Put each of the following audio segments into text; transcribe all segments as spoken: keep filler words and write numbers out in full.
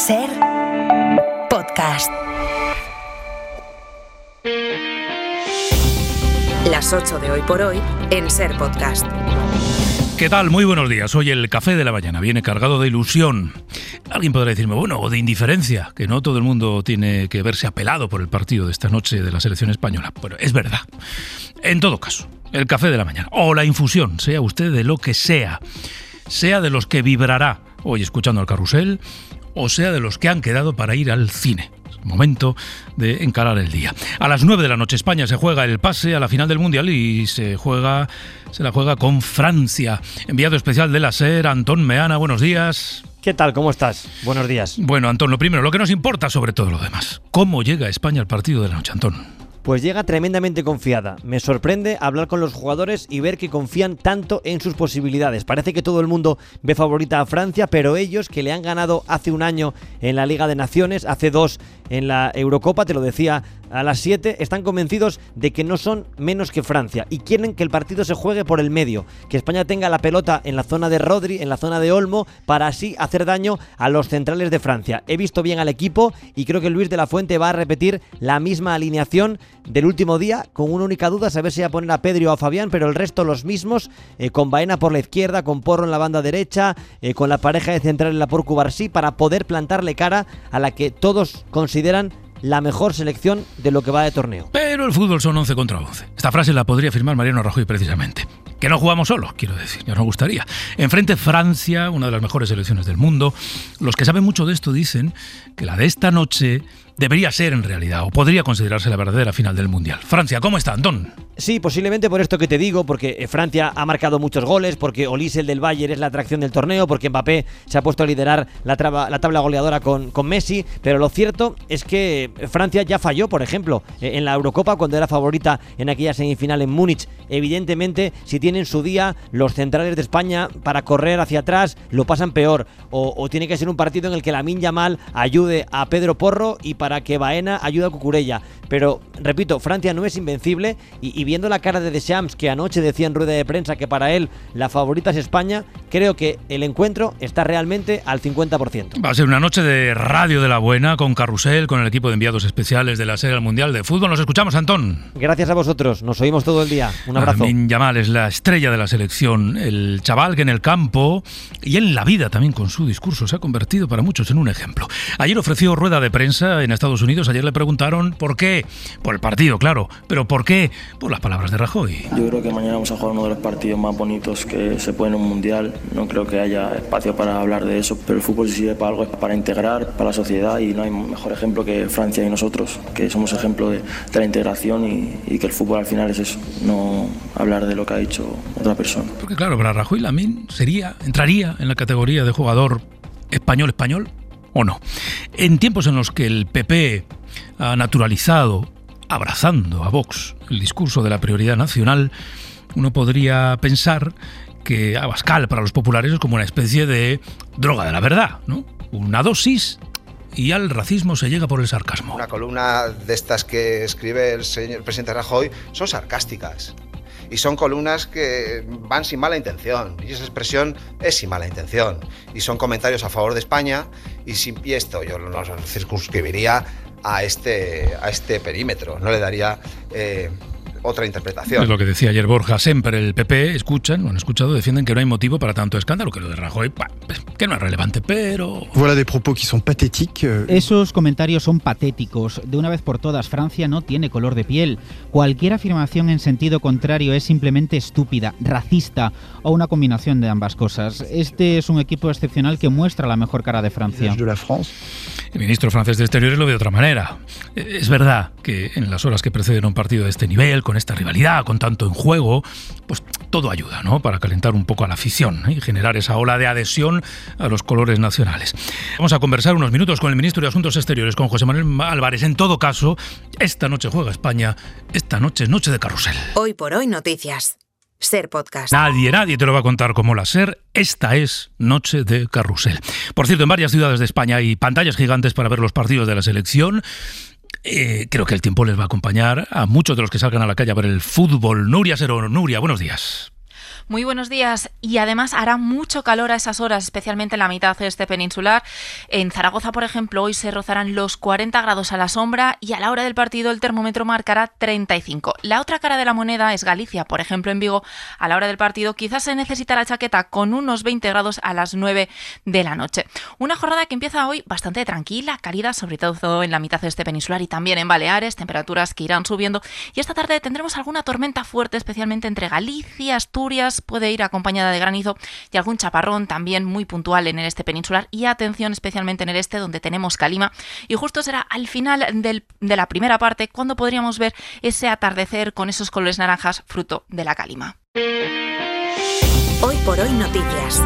Ser Podcast. Las ocho de hoy por hoy en Ser Podcast. ¿Qué tal? Muy buenos días. Hoy el café de la mañana viene cargado de ilusión. Alguien podrá decirme, bueno, o de indiferencia, que no todo el mundo tiene que verse apelado por el partido de esta noche de la selección española. Bueno, es verdad. En todo caso, el café de la mañana, o la infusión, sea usted de lo que sea, sea de los que vibrará hoy escuchando el carrusel, o sea de los que han quedado para ir al cine. Momento de encarar el día. A las nueve de la noche España se juega el pase a la final del Mundial y se juega, se la juega con Francia. Enviado especial de la SER, Antón Meana, buenos días. ¿Qué tal? ¿Cómo estás? Buenos días. Bueno, Antón, lo primero, lo que nos importa sobre todo lo demás. ¿Cómo llega España al partido de la noche, Antón? Pues llega tremendamente confiada. Me sorprende hablar con los jugadores y ver que confían tanto en sus posibilidades. Parece que todo el mundo ve favorita a Francia, pero ellos, que le han ganado hace un año en la Liga de Naciones, hace dos en la Eurocopa, te lo decía a las siete, están convencidos de que no son menos que Francia y quieren que el partido se juegue por el medio, que España tenga la pelota en la zona de Rodri, en la zona de Olmo, para así hacer daño a los centrales de Francia. He visto bien al equipo y creo que Luis de la Fuente va a repetir la misma alineación del último día, con una única duda, saber si va a poner a Pedri o a Fabián, pero el resto los mismos, eh, con Baena por la izquierda, con Porro en la banda derecha, eh, con la pareja de central en la por Cubarsí, para poder plantarle cara a la que todos consideran la mejor selección de lo que va de torneo. Pero el fútbol son once contra once. Esta frase la podría firmar Mariano Rajoy precisamente. Que no jugamos solos, quiero decir, ya nos gustaría. Enfrente Francia, una de las mejores selecciones del mundo. Los que saben mucho de esto dicen que la de esta noche debería ser en realidad, o podría considerarse la verdadera final del Mundial. Francia, ¿cómo está, Antón? Sí, posiblemente por esto que te digo, porque Francia ha marcado muchos goles, porque Olise, el del Bayern, es la atracción del torneo, porque Mbappé se ha puesto a liderar la, traba, la tabla goleadora con, con Messi, pero lo cierto es que Francia ya falló, por ejemplo, en la Eurocopa, cuando era favorita en aquella semifinal en Múnich. Evidentemente, si tienen su día los centrales de España para correr hacia atrás, lo pasan peor, o, o tiene que ser un partido en el que Lamine Yamal ayude a Pedro Porro y para que Baena ayude a Cucurella. Pero, repito, Francia no es invencible y, y viendo la cara de Deschamps, que anoche decía en rueda de prensa que para él la favorita es España, creo que el encuentro está realmente al cincuenta por ciento. Va a ser una noche de radio de la buena, con carrusel, con el equipo de enviados especiales de la SER al Mundial de Fútbol. Nos escuchamos, Antón. Gracias a vosotros, nos oímos todo el día. Un abrazo. Lamine Yamal es la estrella de la selección, el chaval que en el campo y en la vida también con su discurso se ha convertido para muchos en un ejemplo. Ayer ofreció rueda de prensa en Estados Unidos. Ayer le preguntaron por qué. Por el partido, claro. ¿Pero por qué? Por las palabras de Rajoy. Yo creo que mañana vamos a jugar uno de los partidos más bonitos que se puede en un mundial. No creo que haya espacio para hablar de eso, pero el fútbol sirve para algo, es para integrar, para la sociedad, y no hay mejor ejemplo que Francia y nosotros, que somos ejemplo de, de la integración y, y que el fútbol al final es eso, no hablar de lo que ha dicho otra persona. Porque claro, para Rajoy Lamine sería, entraría en la categoría de jugador español-español, ¿o no? En tiempos en los que el P P ha naturalizado, abrazando a Vox, el discurso de la prioridad nacional, uno podría pensar que Abascal para los populares es como una especie de droga de la verdad, ¿no? Una dosis y al racismo se llega por el sarcasmo. Una columna de estas que escribe el señor presidente Rajoy son sarcásticas. Y son columnas que van sin mala intención, y esa expresión es sin mala intención. Y son comentarios a favor de España, y, sin, y esto yo lo circunscribiría a este, a este perímetro, no le daría eh, otra interpretación. Es lo que decía ayer Borja Semper. El P P, escuchan, lo han escuchado, defienden que no hay motivo para tanto escándalo, que lo de Rajoy, bah, que no es relevante, pero... Voilà des propos qui sont pathétiques. Esos comentarios son patéticos. De una vez por todas, Francia no tiene color de piel. Cualquier afirmación en sentido contrario es simplemente estúpida, racista o una combinación de ambas cosas. Este es un equipo excepcional que muestra la mejor cara de Francia. De la France. El ministro francés de Exteriores lo ve de otra manera. Es verdad que en las horas que preceden a un partido de este nivel, con esta rivalidad, con tanto en juego, pues todo ayuda, ¿no?, para calentar un poco a la afición, ¿eh?, y generar esa ola de adhesión a los colores nacionales. Vamos a conversar unos minutos con el ministro de Asuntos Exteriores, con José Manuel Álvarez. En todo caso, esta noche juega España, esta noche es noche de carrusel. Hoy por hoy noticias. Ser Podcast. Nadie, nadie te lo va a contar como la SER. Esta es noche de carrusel. Por cierto, en varias ciudades de España hay pantallas gigantes para ver los partidos de la selección. Eh, creo que el tiempo les va a acompañar a muchos de los que salgan a la calle a ver el fútbol. Nuria Serón. Nuria, buenos días. Muy buenos días. Y además hará mucho calor a esas horas, especialmente en la mitad este peninsular. En Zaragoza, por ejemplo, hoy se rozarán los cuarenta grados a la sombra y a la hora del partido el termómetro marcará treinta y cinco. La otra cara de la moneda es Galicia. Por ejemplo, en Vigo, a la hora del partido quizás se necesitará chaqueta con unos veinte grados a las nueve de la noche. Una jornada que empieza hoy bastante tranquila, cálida, sobre todo en la mitad este peninsular y también en Baleares, temperaturas que irán subiendo. Y esta tarde tendremos alguna tormenta fuerte, especialmente entre Galicia, Asturias, puede ir acompañada de granizo y algún chaparrón también muy puntual en el este peninsular. Y atención especialmente en el este, donde tenemos calima. Y justo será al final del, de la primera parte cuando podríamos ver ese atardecer con esos colores naranjas fruto de la calima. Hoy por hoy noticias.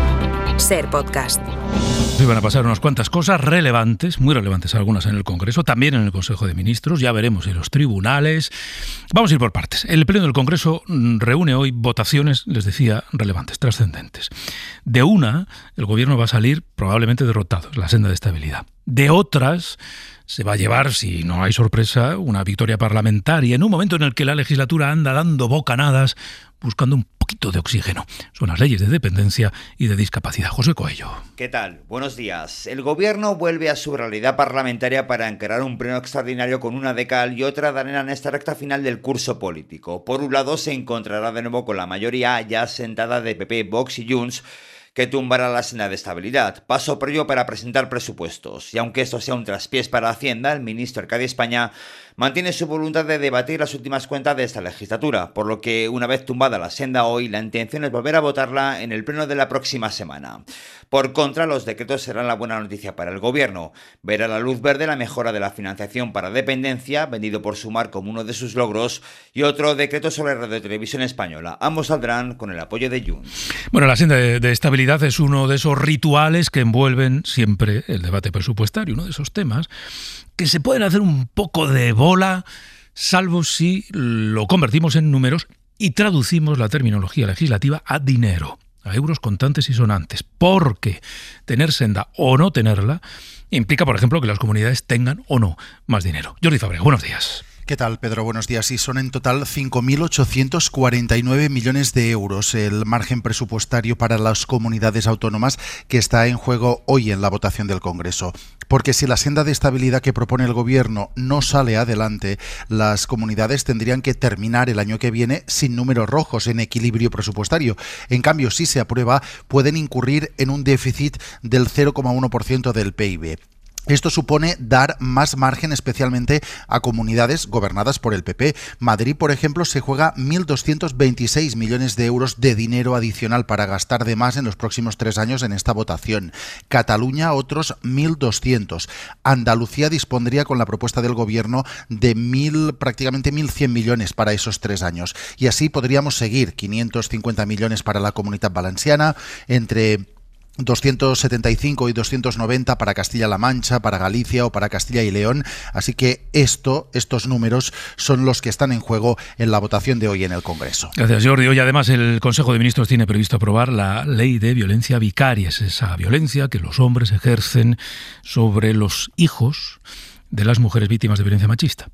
Ser Podcast. Hoy van a pasar unas cuantas cosas relevantes, muy relevantes algunas en el Congreso, también en el Consejo de Ministros, ya veremos en los tribunales. Vamos a ir por partes. El Pleno del Congreso reúne hoy votaciones, les decía, relevantes, trascendentes. De una, el Gobierno va a salir probablemente derrotado, la senda de estabilidad. De otras, se va a llevar, si no hay sorpresa, una victoria parlamentaria en un momento en el que la legislatura anda dando bocanadas, buscando un poquito de oxígeno. Son las leyes de dependencia y de discapacidad. José Coello. ¿Qué tal? Buenos días. El Gobierno vuelve a su realidad parlamentaria para encarar un pleno extraordinario con una de cal y otra de arena en esta recta final del curso político. Por un lado, se encontrará de nuevo con la mayoría ya sentada de P P, Vox y Junts, que tumbará la senda de estabilidad. Paso previo para presentar presupuestos. Y aunque esto sea un traspiés para Hacienda, el ministro Arcadi España mantiene su voluntad de debatir las últimas cuentas de esta legislatura, por lo que una vez tumbada la senda hoy, la intención es volver a votarla en el pleno de la próxima semana. Por contra, los decretos serán la buena noticia para el Gobierno. Verá la luz verde la mejora de la financiación para dependencia, vendido por Sumar como uno de sus logros, y otro decreto sobre Radio Televisión Española. Ambos saldrán con el apoyo de Junts. Bueno, la senda de, de estabilidad es uno de esos rituales que envuelven siempre el debate presupuestario, uno de esos temas que se pueden hacer un poco de bola, salvo si lo convertimos en números y traducimos la terminología legislativa a dinero, a euros contantes y sonantes, porque tener senda o no tenerla implica, por ejemplo, que las comunidades tengan o no más dinero. Jordi Fábrega, buenos días. ¿Qué tal, Pedro? Buenos días. Y son en total cinco mil ochocientos cuarenta y nueve millones de euros el margen presupuestario para las comunidades autónomas que está en juego hoy en la votación del Congreso. Porque si la senda de estabilidad que propone el Gobierno no sale adelante, las comunidades tendrían que terminar el año que viene sin números rojos, en equilibrio presupuestario. En cambio, si se aprueba, pueden incurrir en un déficit del cero coma uno por ciento del P I B. Esto supone dar más margen especialmente a comunidades gobernadas por el P P. Madrid, por ejemplo, se juega mil doscientos veintiséis millones de euros de dinero adicional para gastar de más en los próximos tres años en esta votación. Cataluña, otros mil doscientos. Andalucía dispondría con la propuesta del Gobierno de mil, prácticamente mil cien millones para esos tres años. Y así podríamos seguir. quinientos cincuenta millones para la Comunitat Valenciana, entre doscientos setenta y cinco y doscientos noventa para Castilla-La Mancha, para Galicia o para Castilla y León. Así que esto, estos números son los que están en juego en la votación de hoy en el Congreso. Gracias, Jordi. Hoy además el Consejo de Ministros tiene previsto aprobar la ley de violencia vicaria. Es esa violencia que los hombres ejercen sobre los hijos de las mujeres víctimas de violencia machista.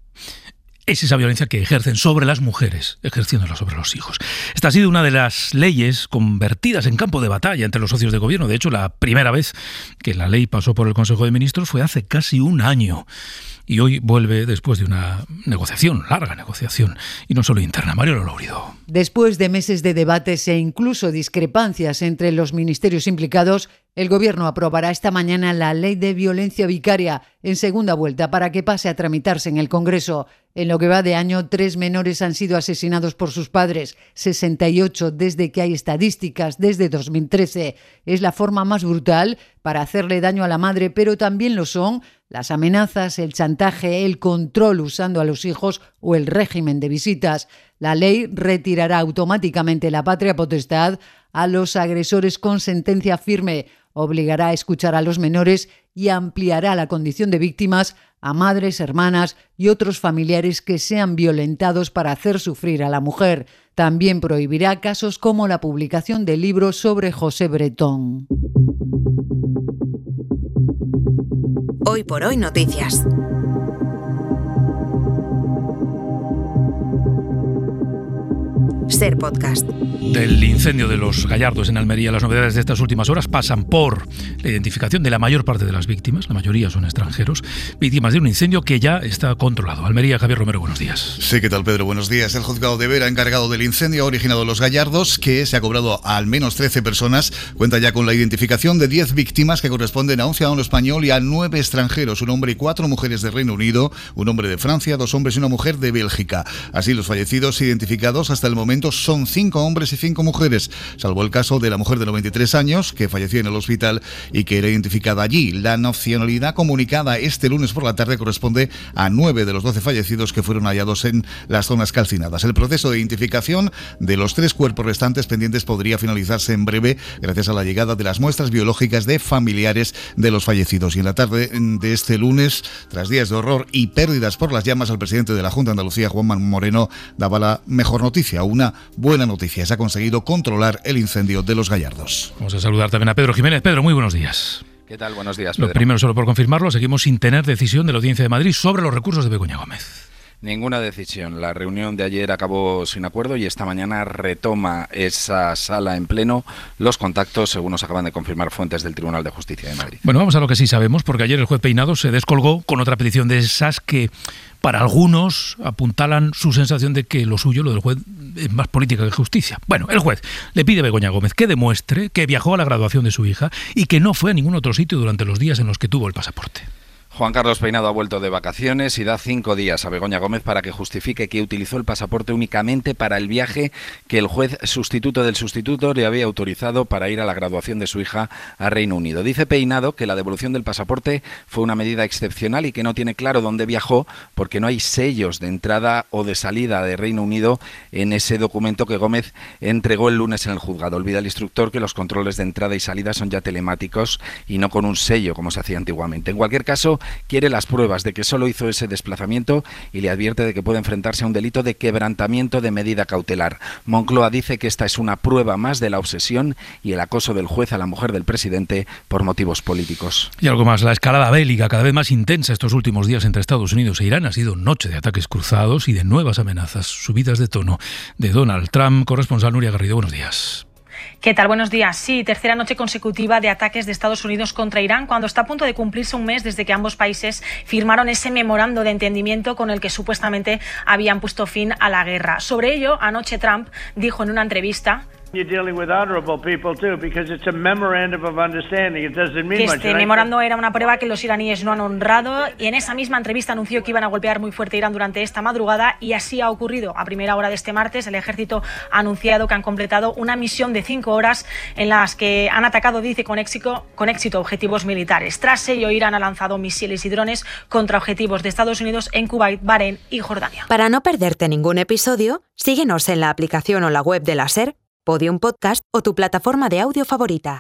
Es esa violencia que ejercen sobre las mujeres, ejerciéndola sobre los hijos. Esta ha sido una de las leyes convertidas en campo de batalla entre los socios de gobierno. De hecho, la primera vez que la ley pasó por el Consejo de Ministros fue hace casi un año. Y hoy vuelve después de una negociación, larga negociación, y no solo interna. Mario Lolorido. Después de meses de debates e incluso discrepancias entre los ministerios implicados, el Gobierno aprobará esta mañana la ley de violencia vicaria en segunda vuelta para que pase a tramitarse en el Congreso. En lo que va de año, tres menores han sido asesinados por sus padres, sesenta y ocho desde que hay estadísticas, desde dos mil trece. Es la forma más brutal para hacerle daño a la madre, pero también lo son las amenazas, el chantaje, el control usando a los hijos o el régimen de visitas. La ley retirará automáticamente la patria potestad a los agresores con sentencia firme, obligará a escuchar a los menores y ampliará la condición de víctimas a madres, hermanas y otros familiares que sean violentados para hacer sufrir a la mujer. También prohibirá casos como la publicación de libros sobre José Bretón. Hoy por hoy noticias. Ser Podcast. Del incendio de los Gallardos en Almería, las novedades de estas últimas horas pasan por la identificación de la mayor parte de las víctimas, la mayoría son extranjeros, víctimas de un incendio que ya está controlado. Almería, Javier Romero, buenos días. Sí, ¿qué tal, Pedro? Buenos días. El juzgado de Vera, encargado del incendio, ha originado los Gallardos, que se ha cobrado a al menos trece personas, cuenta ya con la identificación de diez víctimas que corresponden a un ciudadano español y a nueve extranjeros, un hombre y cuatro mujeres de Reino Unido, un hombre de Francia, dos hombres y una mujer de Bélgica. Así, los fallecidos identificados hasta el momento son cinco hombres y cinco mujeres, salvo el caso de la mujer de noventa y tres años, que falleció en el hospital y que era identificada allí. La nacionalidad comunicada este lunes por la tarde corresponde a nueve de los doce fallecidos que fueron hallados en las zonas calcinadas. El proceso de identificación de los tres cuerpos restantes pendientes podría finalizarse en breve gracias a la llegada de las muestras biológicas de familiares de los fallecidos. Y en la tarde de este lunes, tras días de horror y pérdidas por las llamas, el presidente de la Junta de Andalucía, Juan Manuel Moreno, daba la mejor noticia, una buena noticia. Se ha conseguido controlar el incendio de los Gallardos. Vamos a saludar también a Pedro Jiménez. Pedro, muy buenos días. ¿Qué tal? Buenos días, Pedro. Lo primero, solo por confirmarlo, seguimos sin tener decisión de la Audiencia de Madrid sobre los recursos de Begoña Gómez. Ninguna decisión. La reunión de ayer acabó sin acuerdo y esta mañana retoma esa sala en pleno los contactos, según nos acaban de confirmar fuentes del Tribunal de Justicia de Madrid. Bueno, vamos a lo que sí sabemos, porque ayer el juez Peinado se descolgó con otra petición de esas que para algunos apuntalan su sensación de que lo suyo, lo del juez, es más política que justicia. Bueno, el juez le pide a Begoña Gómez que demuestre que viajó a la graduación de su hija y que no fue a ningún otro sitio durante los días en los que tuvo el pasaporte. Juan Carlos Peinado ha vuelto de vacaciones y da cinco días a Begoña Gómez para que justifique que utilizó el pasaporte únicamente para el viaje que el juez sustituto del sustituto le había autorizado para ir a la graduación de su hija a Reino Unido. Dice Peinado que la devolución del pasaporte fue una medida excepcional y que no tiene claro dónde viajó porque no hay sellos de entrada o de salida de Reino Unido en ese documento que Gómez entregó el lunes en el juzgado. Olvida el instructor que los controles de entrada y salida son ya telemáticos y no con un sello como se hacía antiguamente. En cualquier caso, quiere las pruebas de que solo hizo ese desplazamiento y le advierte de que puede enfrentarse a un delito de quebrantamiento de medida cautelar. Moncloa dice que esta es una prueba más de la obsesión y el acoso del juez a la mujer del presidente por motivos políticos. Y algo más, la escalada bélica cada vez más intensa estos últimos días entre Estados Unidos e Irán ha sido noche de ataques cruzados y de nuevas amenazas, subidas de tono de Donald Trump. Corresponsal Nuria Garrido, buenos días. ¿Qué tal? Buenos días. Sí, tercera noche consecutiva de ataques de Estados Unidos contra Irán, cuando está a punto de cumplirse un mes desde que ambos países firmaron ese memorando de entendimiento con el que supuestamente habían puesto fin a la guerra. Sobre ello, anoche Trump dijo en una entrevista que este memorando era una prueba que los iraníes no han honrado, y en esa misma entrevista anunció que iban a golpear muy fuerte a Irán durante esta madrugada, y así ha ocurrido. A primera hora de este martes, el ejército ha anunciado que han completado una misión de cinco horas en las que han atacado, dice, con éxito, con éxito objetivos militares. Tras ello, Irán ha lanzado misiles y drones contra objetivos de Estados Unidos en Kuwait, Bahrein y Jordania. Para no perderte ningún episodio, síguenos en la aplicación o la web de la SER, Podium Podcast o tu plataforma de audio favorita.